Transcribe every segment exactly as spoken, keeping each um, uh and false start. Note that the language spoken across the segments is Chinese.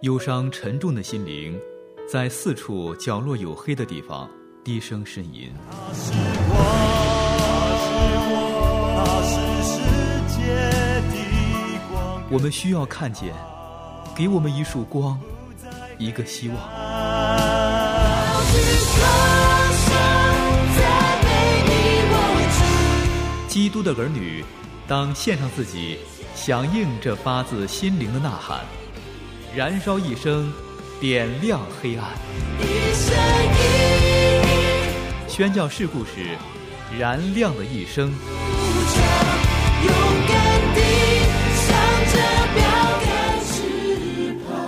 忧伤沉重的心灵在四处角落有黑的地方低声呻吟。 他是我，他是世界的光。 我们需要看见，给我们一束光，一个希望。基督的儿女当献上自己，响应这发自心灵的呐喊，燃烧一生，点亮黑暗。宣教士故事，燃亮的一生。 勇敢地向着标杆直跑。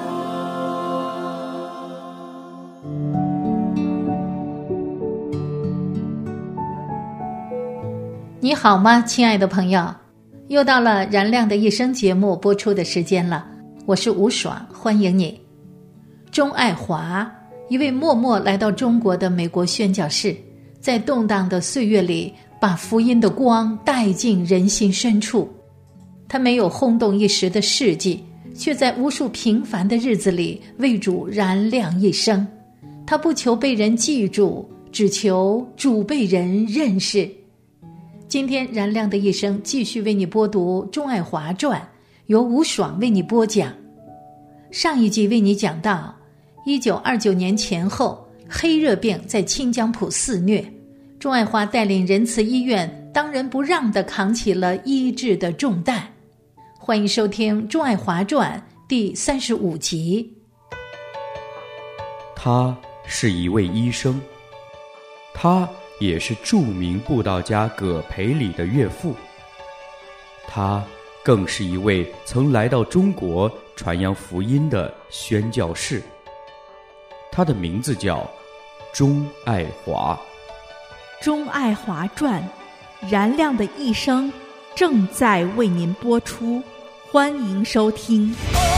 你好吗，亲爱的朋友？又到了燃亮的一生节目播出的时间了，我是吴爽，欢迎你。钟爱华，一位默默来到中国的美国宣教士，在动荡的岁月里把福音的光带进人心深处。他没有轰动一时的事迹，却在无数平凡的日子里为主燃亮一生。他不求被人记住，只求主被人认识。今天燃亮的一生继续为你播读钟爱华传，由吴爽为你播讲。上一集为你讲到一九二九年前后，黑热病在清江浦肆虐，钟爱华带领仁慈医院当仁不让地扛起了医治的重担。欢迎收听钟爱华传第三十五集。 他是一位医生，他也是著名布道家葛培理的岳父，他更是一位曾来到中国传扬福音的宣教士。他的名字叫钟爱华。 钟爱华传，燃亮的一生正在为您播出，欢迎收听。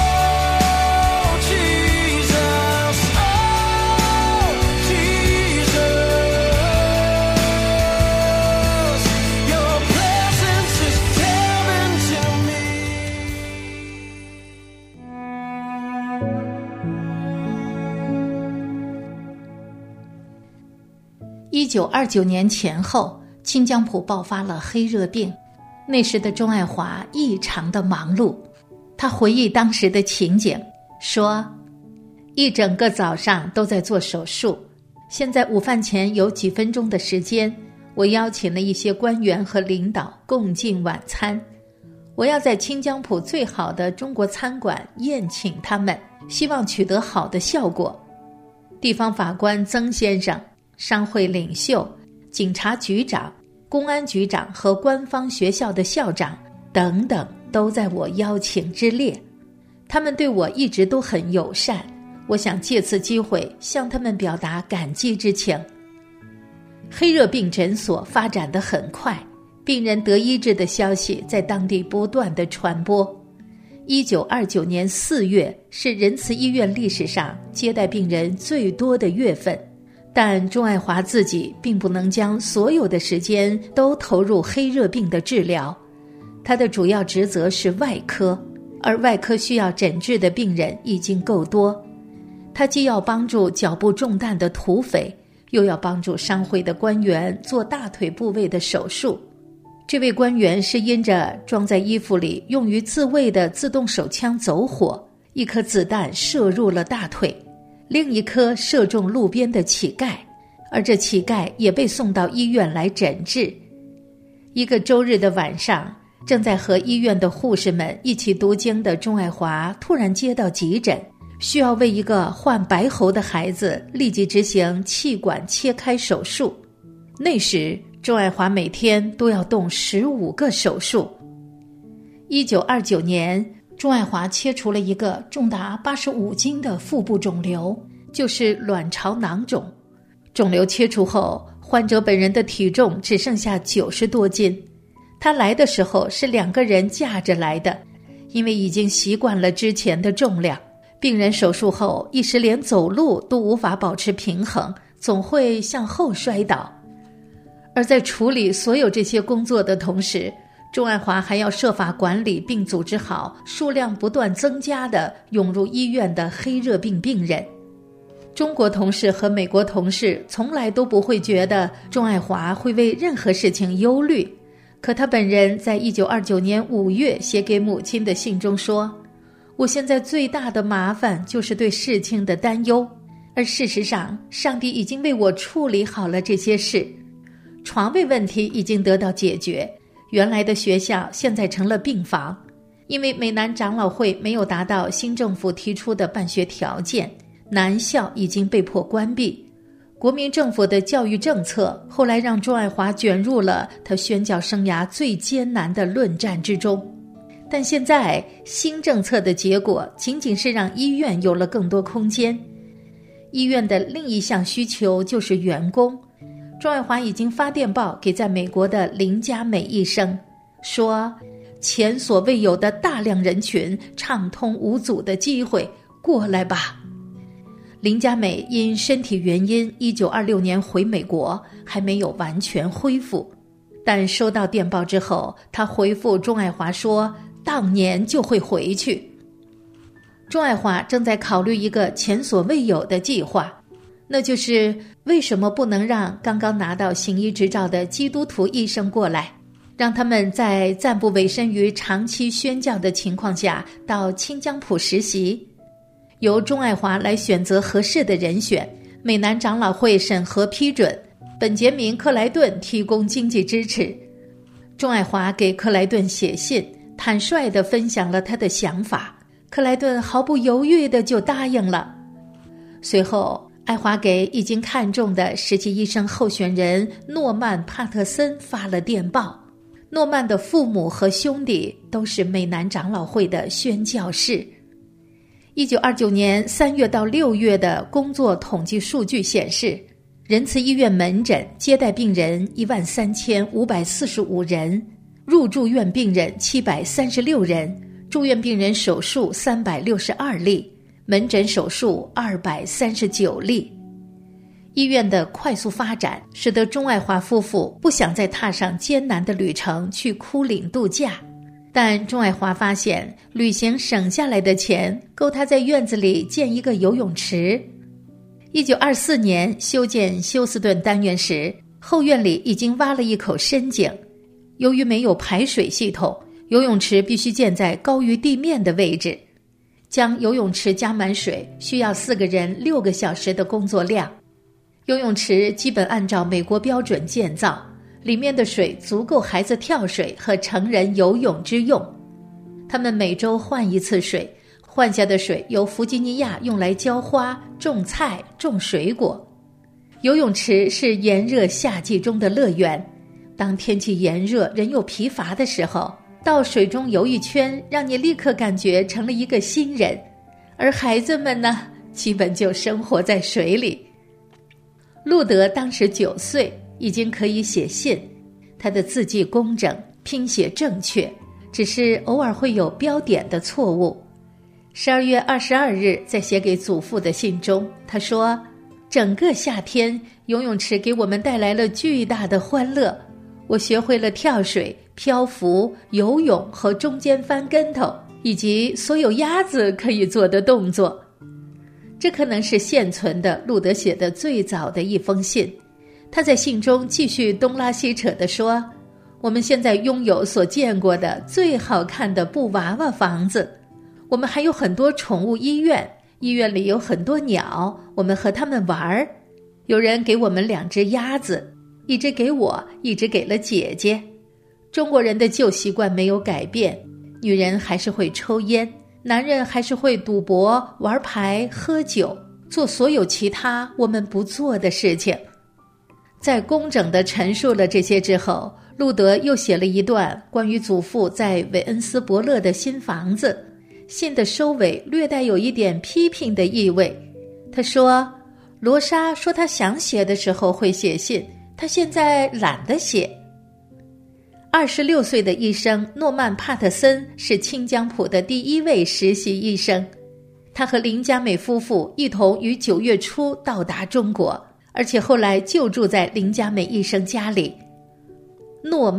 一九二九年前后，清江浦爆发了黑热病。那时的钟爱华异常的忙碌，他回忆当时的情景，说：一整个早上都在做手术，现在午饭前有几分钟的时间，我邀请了一些官员和领导共进晚餐。我要在清江浦最好的中国餐馆宴请他们，希望取得好的效果。地方法官曾先生、商会领袖、警察局长、公安局长和官方学校的校长等等都在我邀请之列。他们对我一直都很友善，我想借此机会向他们表达感激之情。黑热病诊所发展得很快，病人得医治的消息在当地不断地传播。一九二九年四月是仁慈医院历史上接待病人最多的月份，但钟爱华自己并不能将所有的时间都投入黑热病的治疗。他的主要职责是外科，而外科需要诊治的病人已经够多。他既要帮助脚部中弹的土匪，又要帮助商会的官员做大腿部位的手术。这位官员是因着装在衣服里用于自卫的自动手枪走火，一颗子弹射入了大腿，另一颗射中路边的乞丐，而这乞丐也被送到医院来诊治。一个周日的晚上，正在和医院的护士们一起读经的钟爱华突然接到急诊，需要为一个患白喉的孩子立即执行气管切开手术。那时钟爱华每天都要动十五个手术。一九二九年，钟爱华切除了一个重达八十五斤的腹部肿瘤，就是卵巢囊肿。肿瘤切除后，患者本人的体重只剩下九十多斤。他来的时候是两个人架着来的，因为已经习惯了之前的重量。病人手术后一时连走路都无法保持平衡，总会向后摔倒。而在处理所有这些工作的同时， 钟爱华还要设法管理并组织好数量不断增加的涌入医院的黑热病病人。中国同事和美国同事从来都不会觉得钟爱华会为任何事情忧虑，可他本人在一九二九年五月写给母亲的信中说，我现在最大的麻烦就是对事情的担忧，而事实上上帝已经为我处理好了这些事。床位问题已经得到解决，原来的学校现在成了病房，因为美南长老会没有达到新政府提出的办学条件，南校已经被迫关闭。国民政府的教育政策后来让钟爱华卷入了他宣教生涯最艰难的论战之中。但现在新政策的结果仅仅是让医院有了更多空间。医院的另一项需求就是员工。钟爱华已经发电报给在美国的林佳美医生，说前所未有的大量人群畅通无阻的机会，过来吧。林佳美因身体原因一九二六年回美国，还没有完全恢复，但收到电报之后，他回复钟爱华说当年就会回去。钟爱华正在考虑一个前所未有的计划，那就是为什么不能让刚刚拿到行医执照的基督徒医生过来，让他们在暂不委身于长期宣教的情况下到清江埔实习。由钟爱华来选择合适的人选，美南长老会审核批准，本杰明·克莱顿提供经济支持。钟爱华给克莱顿写信，坦率地分享了他的想法，克莱顿毫不犹豫地就答应了。随后爱华给已经看中的实习医生候选人诺曼·帕特森发了电报。诺曼的父母和兄弟都是美南长老会的宣教士。一九二九年三月到六月的工作统计数据显示，仁慈医院门诊接待病人一万三千五百四十五人，入住院病人七百三十六人，住院病人手术三百六十二例，门诊手术二百三十九例。医院的快速发展使得钟爱华夫妇不想再踏上艰难的旅程去枯岭度假，但钟爱华发现旅行省下来的钱够他在院子里建一个游泳池。一九二四年修建休斯顿单元时，后院里已经挖了一口深井，由于没有排水系统，游泳池必须建在高于地面的位置。将游泳池加满水需要四个人六个小时的工作量。游泳池基本按照美国标准建造，里面的水足够孩子跳水和成人游泳之用。他们每周换一次水，换下的水由弗吉尼亚用来浇花、种菜、种水果。游泳池是炎热夏季中的乐园，当天气炎热人又疲乏的时候，到水中游一圈，让你立刻感觉成了一个新人。而孩子们呢，基本就生活在水里。路德当时九岁，已经可以写信，他的字迹工整，拼写正确，只是偶尔会有标点的错误。十二月二十二日在写给祖父的信中，他说，整个夏天游泳池给我们带来了巨大的欢乐，我学会了跳水、漂浮、游泳和中间翻跟头，以及所有鸭子可以做的动作。这可能是现存的路德写的最早的一封信。他在信中继续东拉西扯地说，我们现在拥有所见过的最好看的布娃娃房子，我们还有很多宠物医院，医院里有很多鸟，我们和它们玩。有人给我们两只鸭子，一只给我，一只给了姐姐。中国人的旧习惯没有改变，女人还是会抽烟，男人还是会赌博、玩牌、喝酒，做所有其他我们不做的事情。在工整地陈述了这些之后，路德又写了一段关于祖父在韦恩斯伯勒的新房子。信的收尾略带有一点批评的意味。他说，罗莎说他想写的时候会写信，他现在懒得写。二十六岁的医生诺曼·帕特森是清江埔的第一位实习医生，他和林佳美夫妇一同于九月初到达中国，而且后来就住在林佳美医生家里。诺曼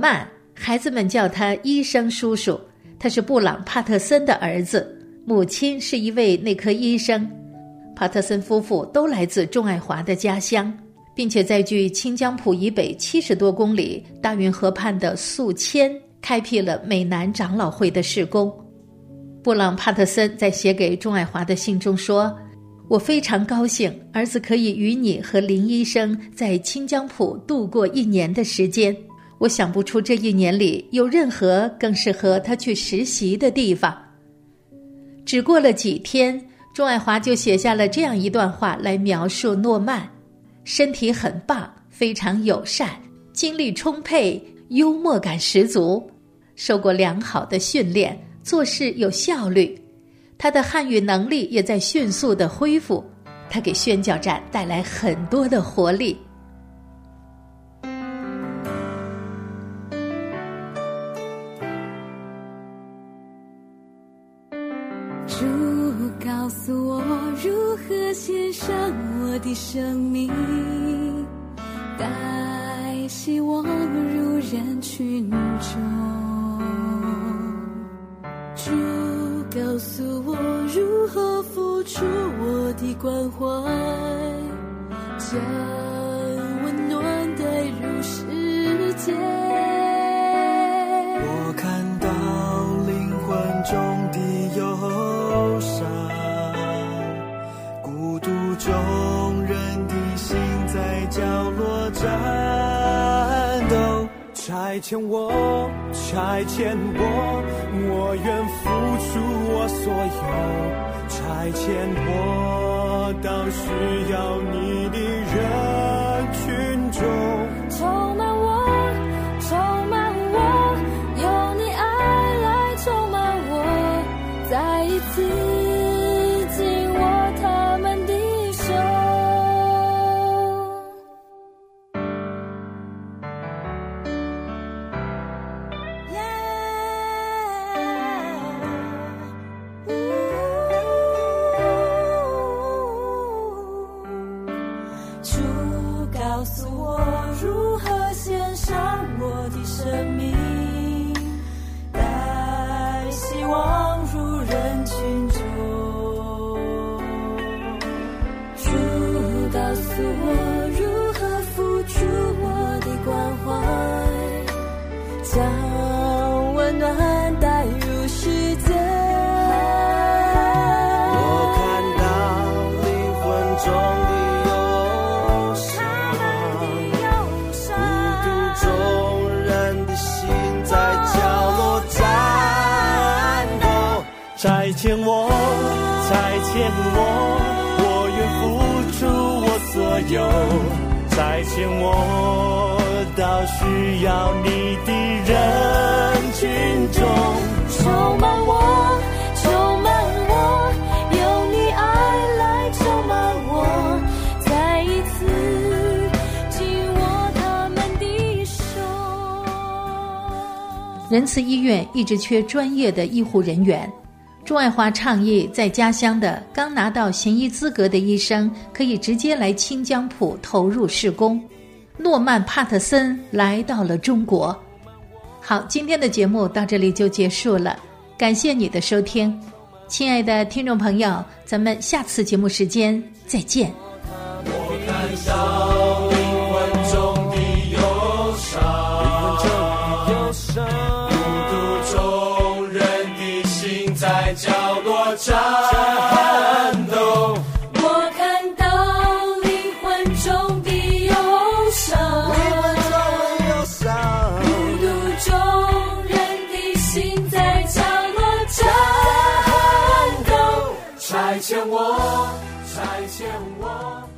孩子们叫他医生叔叔。他是布朗·帕特森的儿子，母亲是一位内科医生。帕特森夫妇都来自钟爱华的家乡，并且在距清江浦以北七十多公里大运河畔的宿迁开辟了美南长老会的事工。布朗·帕特森在写给钟爱华的信中说，我非常高兴儿子可以与你和林医生在清江浦度过一年的时间，我想不出这一年里有任何更适合他去实习的地方。只过了几天，钟爱华就写下了这样一段话来描述诺曼：身体很棒，非常友善，精力充沛，幽默感十足，受过良好的训练，做事有效率。他的汉语能力也在迅速地恢复，他给宣教站带来很多的活力。 主告诉我如何献上我的生命，带希望入人群中。主告诉我如何付出我的关怀，将温暖带入世界。 我看到灵魂中的忧伤，孤独中人的心在角落战斗。差遣我，差遣我，我愿付出我所有。差遣我到需要你的人群中， 充满我，充满我，有你爱来充满我，再一次紧握他们的手。主告诉我如何献上我的生命，带希望入人群中。主告诉我如何付出我的关怀，将温暖带入世界。 我看到灵魂中的差遣我，差遣我，我愿付出我所有。差遣我到需要你的人群中， 充满我，充满我，有你爱来充满我，再一次紧握他们的手。 仁慈医院一直缺专业的医护人员。钟爱华倡议，在家乡的刚拿到行医资格的医生可以直接来清江浦投入事工。诺曼·帕特森来到了中国。好，今天的节目到这里就结束了，感谢你的收听，亲爱的听众朋友，咱们下次节目时间再见。 我看到灵魂中的忧伤，孤独中人的心在角落战斗。 我看到灵魂中的忧伤，孤独中人的心在角落战斗。 差遣我，差遣我。